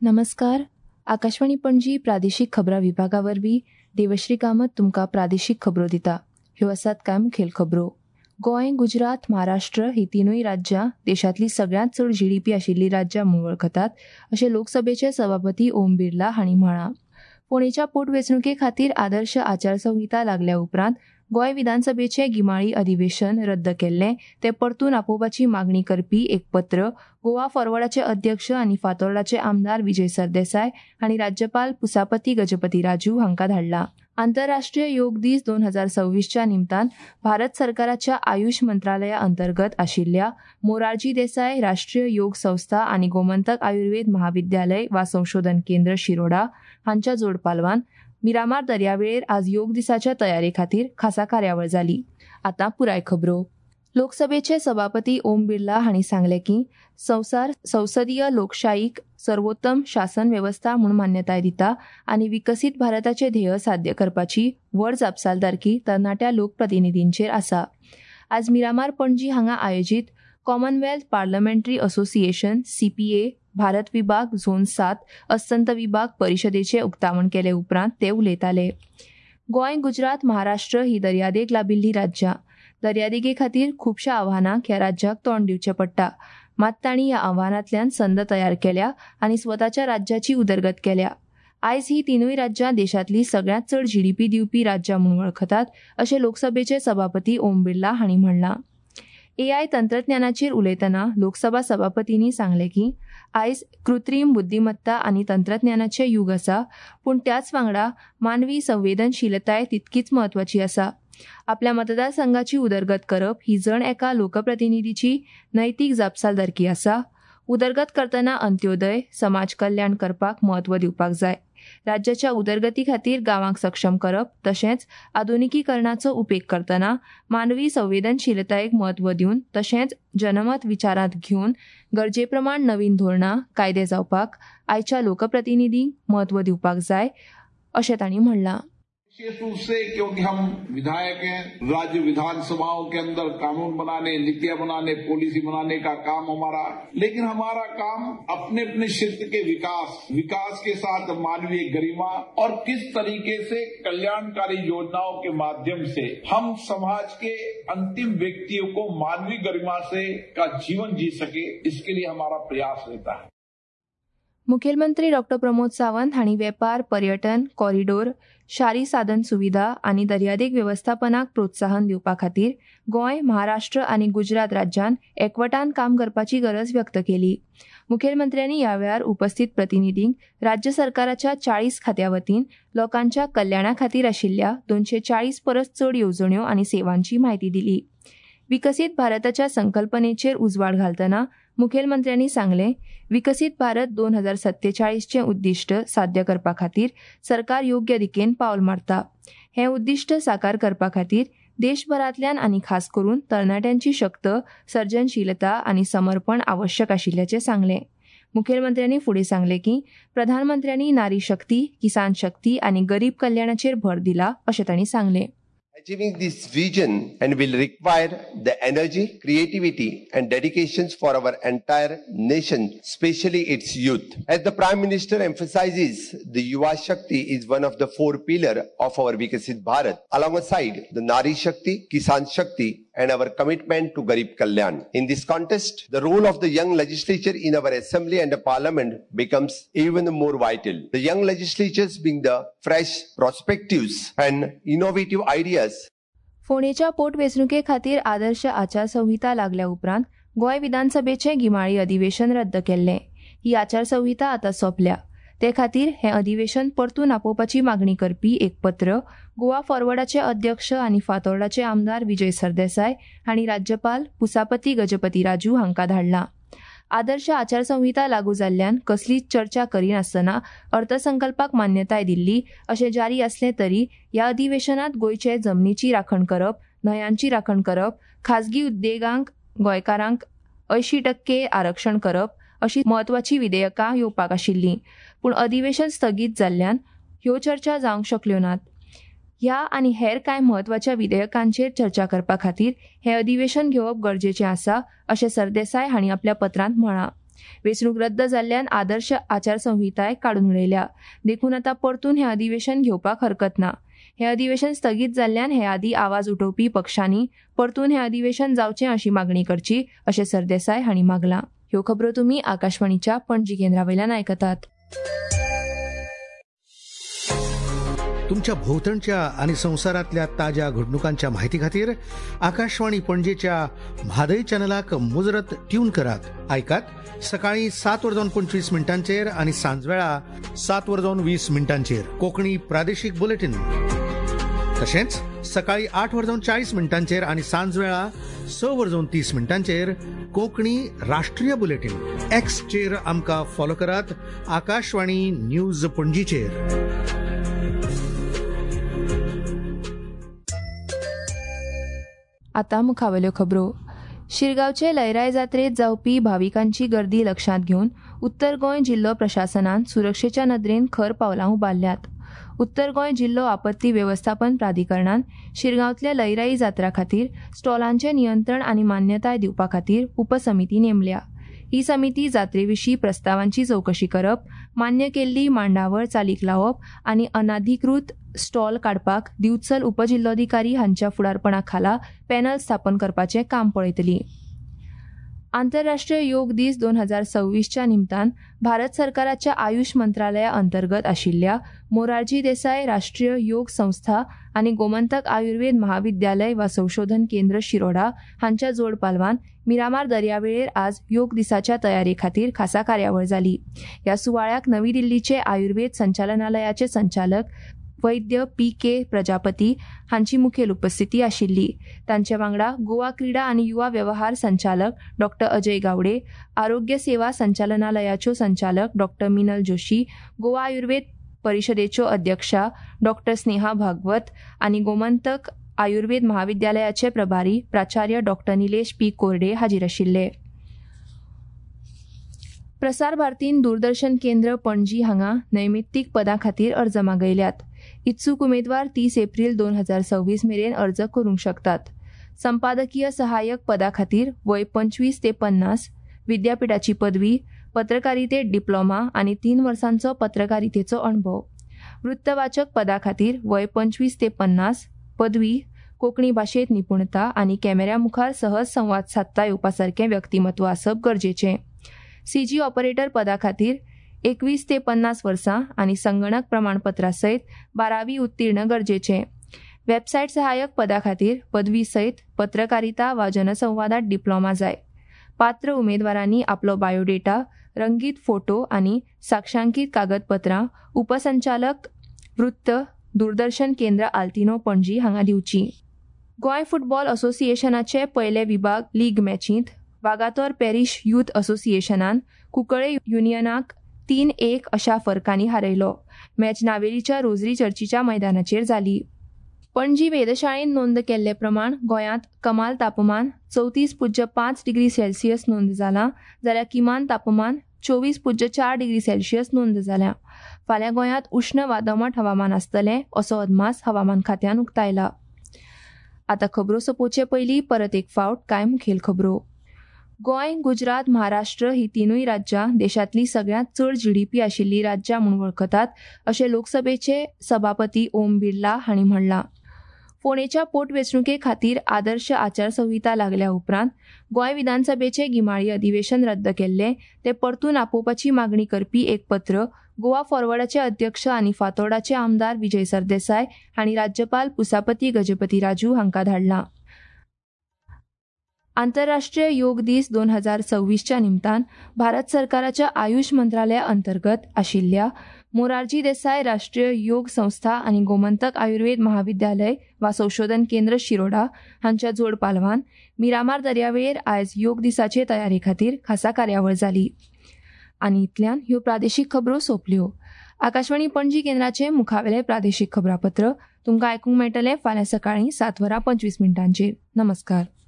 नमस्कार. आकाशवाणी पणजी प्रादेशीक खबरां विभागा वरवीं देवश्री कामत तुमकां प्रादेशीक खबरो दिता. ह्यो आसात कांय मुखेल खबरो. गोंय, गुजरात, महाराष्ट्र ही तिनूय राज्यां देशांतली सगळ्यांत चड GDP आशिल्ली राज्यां म्हूण वळखतात, अशें लोकसभेचे सभापती ओम बिर्ला हांणी म्हळां. फोंडेच्या पोटवेंचणुके खातीर आदर्श आचारसंहिता लागल्या उपरांत गोंय विधानसभेचें गिमाळी अधिवेशन रद्द केल्लें ते परतून आपोवपाची मागणी करपी एक पत्र गोवा फॉरवर्डाचे अध्यक्ष आनी फातोर्डाचे आमदार विजय सरदेसाय हांणी राज्यपाल पुसापती गजपती राजू हांकां धाडलां. आंतरराष्ट्रीय योग दीस 2026च्या निमतान भारत सरकाराच्या आयुष मंत्रालया अंतर्गत आशिल्ल्या मोरारजी देसाय राष्ट्रीय योग संस्था आनी गोमंतक आयुर्वेद महाविद्यालय वा संशोधन केंद्र शिरोडा हांच्या जोड पालवान मिरामार दर्यावेळेर आज योग दिसाच्या तयारे खातीर खासा कार्यावळ जाली. आतां पुराय खबरो. लोकसभेचे सभापती ओम बिर्ला हांणी सांगलें की संसदीय लोकशायेक सर्वोत्तम शासन वेवस्था म्हूण मान्यताय दिता आनी विकसीत भारताचे ध्येय साध्य करपाची व्हड जापसालदारकी तरणाट्या लोकप्रतिनिधींचेर आसा. आज मिरामार पणजी हांगा आयोजीत Commonwealth parliamentary association CPA Bharat विभाग झोन 7 अस्तंत विभाग परिशदेचे उक्तावण केले उपरांत ते उलयताले. गोंय, गुजरात, महाराष्ट्र ही दर्यादेग लाबिल्ली राज्यां. दर्यादेगे खातीर खुबशा आव्हानांक ह्या राज्याक तोंड दिवचें पडटा. मात तांणी ह्या आव्हानांतल्यान संद तयार केल्या आनी स्वताच्या राज्याची उदरगत केल्या. आयज ही तिनूय राज्यां देशांतली सगळ्यांत चड GDP दिवपी राज्यां म्हूण वळखतात, अशें लोकसभेचे सभापती ओम बिर्ला हांणी म्हणलां. AI तंत्रज्ञानाचेर उलयतना लोकसभा सभापतींनी सांगलें की आयज कृत्रीम बुद्धिमत्ता आनी तंत्रज्ञानाचें युग आसा, पूण त्याच वांगडा मानवी संवेदनशीलताय तितकीच म्हत्वाची आसा. आपल्या मतदारसंघाची उदरगत करप ही जण एका लोकप्रतिनिधीची नैतीक जापसालदारकी आसा. उदरगत करतना अंत्योदय, समाज कल्याण करपाक म्हत्व दिवपाक जाय. राज्याच्या उदरगती खातीर गांवांक सक्षम करप तशेंच आधुनिकीकरणाचो उपेग करतना मानवी संवेदनशीलतायेक म्हत्व दिवन तशेंच जनमत विचारांत घेवन गरजेप्रमाण नवीन धोरणां कायदे जावपाक आयच्या लोकप्रतिनिधींक म्हत्व दिवपाक जाय, अशें तांणी म्हणलां. विशेष रूप से क्योंकि हम विधायक हैं, राज्य विधानसभाओं के अंदर कानून बनाने, नीतियां बनाने, पॉलिसी बनाने का काम हमारा, लेकिन हमारा काम अपने अपने क्षेत्र के विकास के साथ मानवीय गरिमा और किस तरीके से कल्याणकारी योजनाओं के माध्यम से हम समाज के अंतिम व्यक्तियों को मानवीय गरिमा से का जीवन जी सके, इसके लिए हमारा प्रयास रहता है. मुखेलमंत्री डॉ. प्रमोद सावंत हांणी वेपार, पर्यटन, कॉरिडोर, शारी साधन सुविधा आनी दर्यादेग वेवस्थापनाक प्रोत्साहन दिवपा खातीर गोंय, महाराष्ट्र आनी गुजरात राज्यान एकवटान काम करपाची गरज व्यक्त केली. मुखेलमंत्र्यांनी ह्या वेळार उपस्थित प्रतिनिधींक राज्य सरकाराच्या 40 खात्यां वतीन लोकांच्या कल्याणा खातीर आशिल्ल्या 240 परस चड येवजण्यो आनी सेवांची म्हायती दिली. विकसीत भारताच्या संकल्पनेचेर उजवाड घालतना मुखेलमंत्र्यांनी सांगलें, विकसीत भारत 2047चें उद्दिश्ट साध्य करपा खातीर सरकार योग्य दिकेन पावल मारता. हें उद्दिश्ट साकार करपा खातीर देशभरांतल्यान आनी खास करून तरणाट्यांची शक्त, सर्जनशीलता आनी समर्पण आवश्यक आशिल्ल्याचें सांगलें. मुखेलमंत्र्यांनी फुडें सांगलें की प्रधानमंत्र्यांनी नारी शक्ती, किसान शक्ती आनी गरीब कल्याणाचेर भर दिला, अशें तांणी सांगलें. Achieving this vision and will require the energy, creativity and dedications for our entire nation, especially its youth. As the Prime Minister emphasizes, the Yuva Shakti is one of the 4 pillars of our Vikasit Bharat, alongside the Nari Shakti, Kisan Shakti and our commitment to Garib Kalyan. In this context, the role of the young legislature in our assembly and the parliament becomes even more vital. The young legislatures bring the fresh perspectives and innovative ideas. फोंडेच्या पोटवेंचणुके खातीर आदर्श आचारसंहिता लागल्या उपरांत गोंय विधानसभेचें गिमाळी अधिवेशन रद्द केल्लें. ही आचारसंहिता आतां सोंपल्या. ते खातीर हें अधिवेशन परतून आपोवपाची मागणी करपी एक पत्र गोवा फॉरवर्डाचे अध्यक्ष आनी फातोर्डाचे आमदार विजय सरदेसाय हांणी राज्यपाल पुसापती गजपती राजू हांकां धाडलां. आदर्श आचारसंहिता लागू जाल्ल्यान कसलीच चर्चा करिनासतना अर्थसंकल्पाक मान्यताय दिल्ली अशें जारी आसलें तरी ह्या अधिवेशनांत गोंयचे जमनीची राखण करप, न्हंयांची राखण करप, खाजगी उद्देगांक गोंयकारांक 80% आरक्षण करप अशी म्हत्वाची विधेयकां येवपाक आशिल्लीं. पूण अधिवेशन स्थगीत जाल्ल्यान ह्यो चर्चा जावंक शकल्यो नात. ह्या आनी हेर कांय म्हत्वाच्या विधेयकांचेर चर्चा करपा खातीर हें अधिवेशन घेवप गरजेचें आसा, अशें सरदेसाय हांणी आपल्या पत्रांत म्हळां. वेंचणूक रद्द जाल्ल्यान आदर्श आचारसंहिताय काडून उडयल्या. देखून आतां परतून हें अधिवेशन घेवपाक हरकत ना. हें अधिवेशन स्थगीत जाल्ल्यान हे आदी आवाज उठोवपी पक्षांनी परतून हें अधिवेशन जावचें अशी मागणी करची, अशें सरदेसाय हांणी मागलां. ह्यो खबरो तुमी आकाशवाणीच्या पणजी केंद्रावयल्यान आयकतात. तुमच्या भोवतणच्या आणि संवसारांतल्या ताज्या घडणुकांच्या म्हायती खातीर आकाशवाणी पणजेच्या म्हादय चॅनलाक मुजरत ट्यून करात. आयकात सकाळी 7:25 आणि सांजवेळा 7:20 कोंकणी प्रादेशीक बुलेटिन. तशेंच सकाळी 8:40 आणि सांजवेळा 6:30 कोंकणी राष्ट्रीय बुलेटिन. एक्सचेर आमकां फॉलो करात. आकाशवाणी न्यूज पणजीचेर. आतां मुखावेल्यो खबरो. शिरगांवचे लयराय जात्रेत जावपी भाविकांची गर्दी लक्षांत घेवन उत्तर गोंय जिल्लो प्रशासनान सुरक्षेच्या नदरेन खर पावलां उबारल्यात. उत्तर गोंय जिल्लो आपत्ती वेवस्थापन प्राधिकरणान शिरगांवतल्या लयराई जात्रा खातीर स्टॉलांचे नियंत्रण आनी मान्यताय दिवपा खातीर उपसमिती नेमल्या. ही समिती जात्रेविशीं प्रस्तावांची चवकशी करप, मान्य केल्ली मांडावळ चालीक लावप आनी अनाधिकृत स्टॉल काडपाक दिवचल उपजिल्लोधिकारी हांच्या फुडारपणा खाला पॅनल स्थापन करपाचें काम पळयतली. आंतरराष्ट्रीय योग दीस 2026च्या निमतान भारत सरकाराच्या आयुष मंत्रालया अंतर्गत आशिल्ल्या मोरारजी देसाय राष्ट्रीय योग संस्था आनी गोमंतक आयुर्वेद महाविद्यालय वा संशोधन केंद्र शिरोडा हांच्या जोड पालवान मिरामार दर्यावेळेर आज योग दिसाच्या तयारे खातीर खासा कार्यावळ जाली. ह्या सुवाळ्याक नवी दिल्लीचे आयुर्वेद संचालनालयाचे संचालक वैद्य PK प्रजापती हांची मुखेल उपस्थिती आशिल्ली. तांचे वांगडा गोवा क्रीडा आनी युवा वेवहार संचालक डॉ. अजय गावडे, आरोग्य सेवा संचालनालयाच्यो संचालक डॉ. मिनल जोशी, गोवा आयुर्वेद परिशदेच्यो अध्यक्षा डॉ. स्नेहा भागवत आनी गोमंतक आयुर्वेद महाविद्यालयाचे प्रभारी प्राचार्य डॉ. निलेश P. कोरडे हाजीर आशिल्ले. प्रसार भारतीन दूरदर्शन केंद्र पणजी हांगा नैमित्तीक पदां खातीर अर्ज मागयल्यात. इत्सूक उमेदवार 30 एप्रिल 2026 मेरेन अर्ज करूंक शकतात. संपादकीय सहाय्यक पदा खातीर वय 25 ते 50, विद्यापीठाची पदवी, पत्रकारितेत डिप्लोमा आनी 3 वर्सांचो पत्रकारितेचो अणभव. वृत्तवाचक पदा खातीर वय 25 ते 50, पदवी, कोंकणी भाशेंत निपुणता आनी कॅमेऱ्या मुखार सहज संवाद सादता येवपा सारकें व्यक्तिमत्व आसप गरजेचें. CG ऑपरेटर पदा खातीर 21 ते 50 वर्सां आनी संगणक प्रमाणपत्रा सयत 12वी उत्तीर्ण गरजेचें. वेबसायट सहाय्यक पदा खातीर पदवी सयत पत्रकारिता वा जनसंवादात डिप्लोमा जाय. पात्र उमेदवारांनी आपलो बायोडेटा, रंगीत फोटो आनी साक्षांकीत कागदपत्रां उपसंचालक वृत्त दूरदर्शन केंद्र आल्तिनो पणजी हांगा दिवची. गोंय फुटबॉल असोसिएशनाचे पयले विभाग लीग मॅचींत वागातोर पॅरिश यूथ असोसिएशनान कुंकळे युनियनाक 3-1 अशा फरकांनी हारयलो. मॅच नावेलीच्या रोझरी चर्चीच्या मैदानाचेर जाली. पणजी वेधशाळेन नोंद केल्ले प्रमाण गोंयांत कमाल तापमान 34.5 डिग्री सेल्सियस नोंद जालां, जाल्यार किमान तापमान 24.4 डिग्री सेल्सियस नोंद जाल्या. फाल्यां गोंयांत उष्ण वा दमट हवामान आसतलें असो अदमास हवामान खात्यान उक्तायला. आतां खबरो सोंपोवचे पयलीं परत एक फावट कांय मुखेल खबरो. गोंय, गुजरात, महाराष्ट्र ही तिनूय राज्यां देशांतली सगळ्यांत चड GDP आशिल्ली राज्यां म्हूण वळखतात अशें लोकसभेचे सभापती ओम बिर्ला हांणी म्हणलां. फोंडेच्या पोटवेंचणुके खातीर आदर्श आचारसंहिता लागल्या उपरांत गोंय विधानसभेचें गिमाळी अधिवेशन रद्द केल्लें तें परतून आपोवपाची मागणी करपी एक पत्र गोवा फॉरवर्डाचे अध्यक्ष आनी फातोर्डाचे आमदार विजय सरदेसाय हांणी राज्यपाल पुसापती गजपती राजू हांकां धाडलां. आंतरराष्ट्रीय योग दीस 2026च्या निमतान भारत सरकाराच्या आयुष मंत्रालया अंतर्गत आशिल्ल्या मोरारजी देसाय राष्ट्रीय योग संस्था आनी गोमंतक आयुर्वेद महाविद्यालय वा संशोधन केंद्र शिरोडा हांच्या जोड पालवान मिरामार दर्यावेळेर आयज योग दिसाचे तयारे खातीर खासा कार्यावळ जाली. आनी इतल्यान ह्यो प्रादेशीक खबरो सोंपल्यो. आकाशवाणी पणजी केंद्राचे मुखावेले प्रादेशीक खबरापत्र तुमकां आयकूंक मेळटलें फाल्यां सकाळीं 7:25 नमस्कार.